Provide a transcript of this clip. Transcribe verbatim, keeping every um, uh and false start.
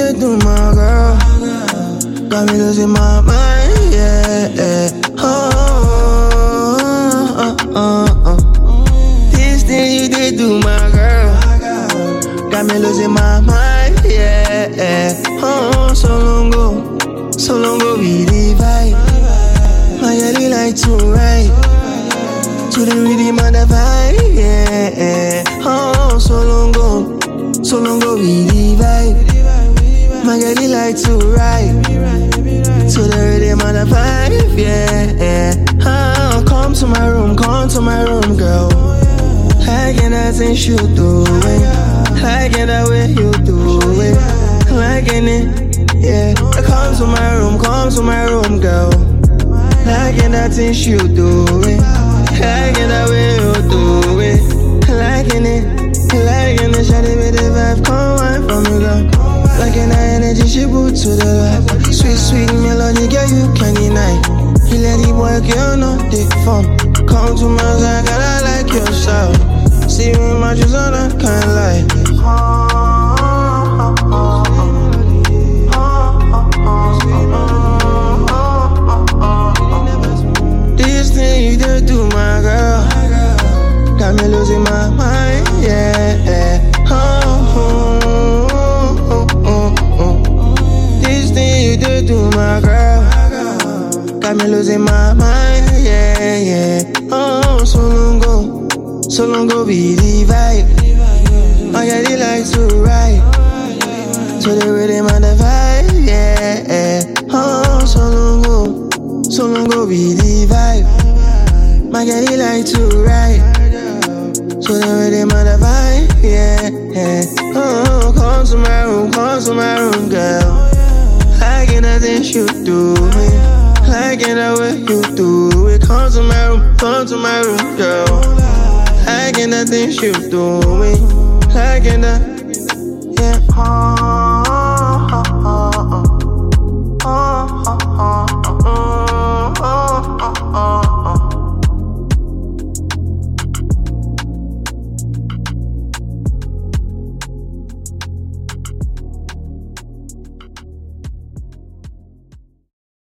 did to my girl got me losing my mind, yeah, yeah. Oh, oh, oh, oh. This thing you did to my girl got me losing my mind, yeah, yeah. Oh, so long ago, so long ago we divide. My girl like to ride to the rhythm of the vibe, yeah, yeah. Oh, so long ago, so long ago we divide. My girl like to ride to the rhythm of the vibe, yeah, yeah. Oh, come to my room, come to my room, girl. Like anything you do it, like the way you do it, like it, yeah. Come to my room, come to my room, girl. Like anything you do it, like the way you do it, like it, like it. Shawty with the vibe, come on from me, girl. Like an energy she put to the life. Sweet, sweet melody, girl, you can't deny. You let it work, you know the fun. Come to my side, girl, I like your style. See me my shoes on, I can't lie. This thing you did to my girl got me losing my mind, yeah, yeah. Oh, oh, oh, oh. This thing you did to my girl got me losing my mind, yeah, yeah. Oh, so long ago, so long ago we divide. My girl like to ride to the rhythm of the vibe, yeah, yeah. Oh, so long ago, so long ago we divide. My girl like to ride to the rhythm of the vibe, yeah, yeah. Oh, come to my room, come to my room, girl. Like anything you do it, like the way you do it. Come to my room, come to my room, girl. Like anything you do it, like the, yeah.